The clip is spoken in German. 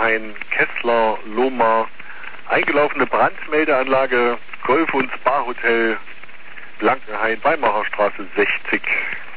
Blankenhain, Kessler, Lohmar, eingelaufene Brandmeldeanlage, Golf- und Spa-Hotel, Blankenhain, Weimarer Straße 60.